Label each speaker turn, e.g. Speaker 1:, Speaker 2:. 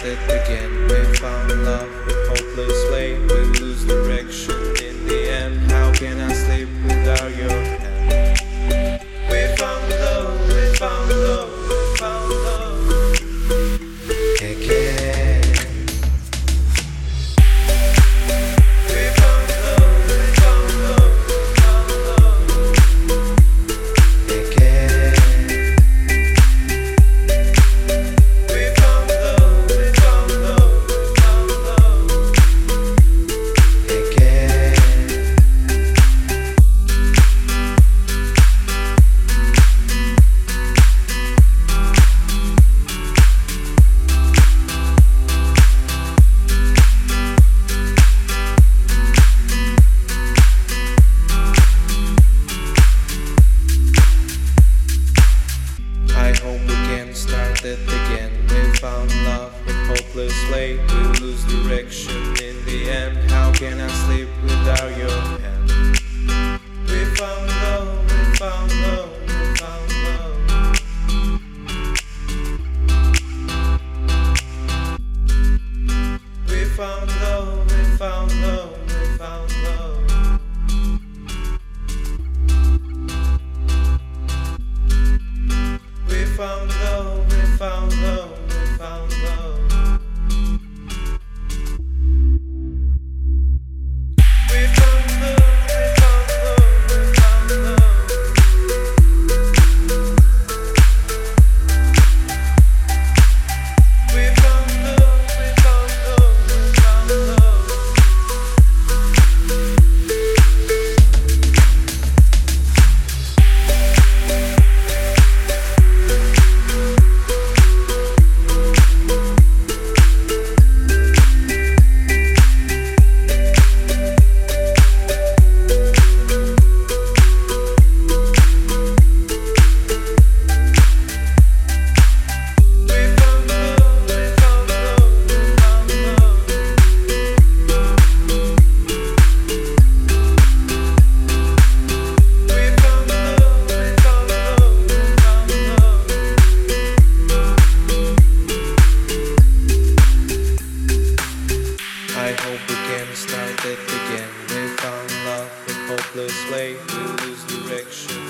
Speaker 1: started again. We found love with hopeless way. We lose direction in the end. How can I sleep without your hand? We found love, we found love, we found love again. We found love, we found love, we found love again. We found love, we found love, we found love again. I hope we can start it again. We found love with hopeless way. We lose direction in the end. How can I sleep without your hand? We found love, we found love, we found love we found love, we found love, we found love we found love, we found love, we found love. We found love, we found love, we found love. We found love, we found love, we found love. I hope we can start it again. We found love with hopeless way. We lose direction